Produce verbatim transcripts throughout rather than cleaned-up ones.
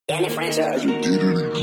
Danny franchise. You did it.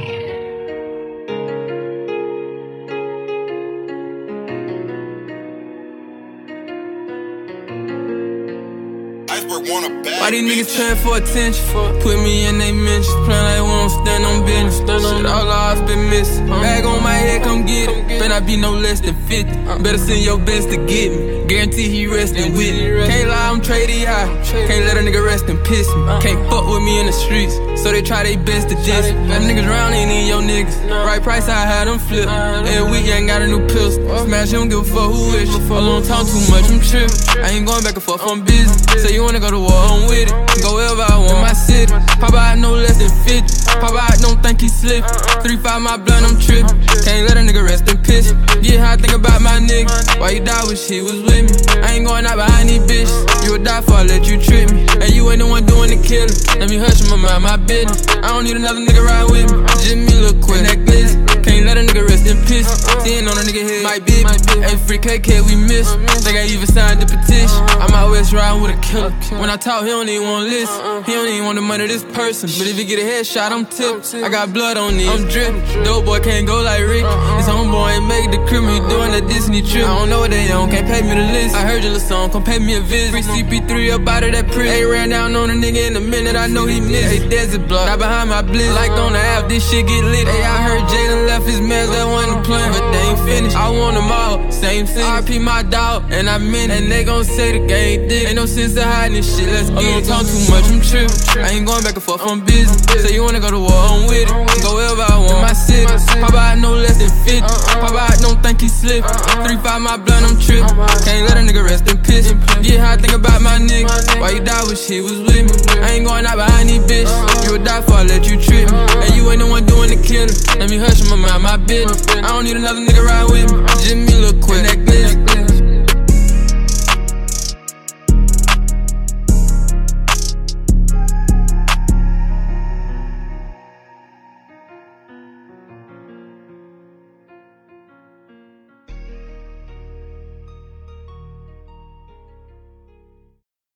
Why these niggas trying for attention? Put me in they mentions, playin' like we don't stand on business. Shit, all ours been missing. Bag on my head, come get it. Bet I be no less than fifty. Better send your best to get me. Guarantee he restin' with me. Can't lie, I'm tradie high. Can't let a nigga rest and piss me. Can't fuck with me in the streets, so they try they best to diss me. That niggas round ain't in your niggas. Right price, I had them flip. Every week, ain't got a new pistol. Smash, you don't give a fuck who is you. Alone talk too much, I'm trippin'. I ain't going back and forth, I'm busy. Say you wanna go to war, I'm with it. Go wherever I want, my city. Pop out no less than fifty. Pop out, don't think he slip. three five my blood, I'm trippin'. Can't let a nigga rest in piss. Get how I think about my nigga. Why you die when she was with me? I ain't going out behind these bitches. You would die for I let you trip me. And you ain't the one doing the killing. Let me hush my mind, my business. I don't need another nigga ride with me. Just me look quick, that glizzy. Can't let a nigga rest in piss. Sitting on a nigga head, might be. Hey, free K K, we miss. Think I even signed the petition. I'm out west riding with a killer. When I talk, he don't even wanna listen. He don't even want the money of this person. But if he get a headshot, I'm tipped. I got blood on these. I'm drippin'. Dope boy can't go like Rick. His homeboy ain't make the crib. He doing that Disney trip. I don't know what they on, can't pay me the list. I heard your little song, come pay me a visit. Free C P three up out of that prison. Hey, ran down on a nigga in a minute, I know he missed. Hey, desert block, not behind my blitz. Like on the app, this shit get lit. Hey, I heard Jalen left his mans, that wasn't playing, but they ain't finished. I want them all, same thing. R P my dog, and I meant it. And they gon' say the game did. Ain't no sense to hiding this shit, let's get it. Talk too much, I'm trippin'. I ain't going back and forth, I'm busy. Say you wanna go to war, I'm with it. Go wherever I want, my city. Pop out no less than fifty. Pop out, don't think he slip. three five my blood, I'm trippin'. Can't let a nigga rest in piss. Get how I think about my nigga. Why you die when she was with me? I ain't going out behind these bitches. You would die for I let you trip me. And you ain't the one doing the killing. Let me hush my mind, my business. I don't need another nigga ride with me. Just me look quick, that glizzy.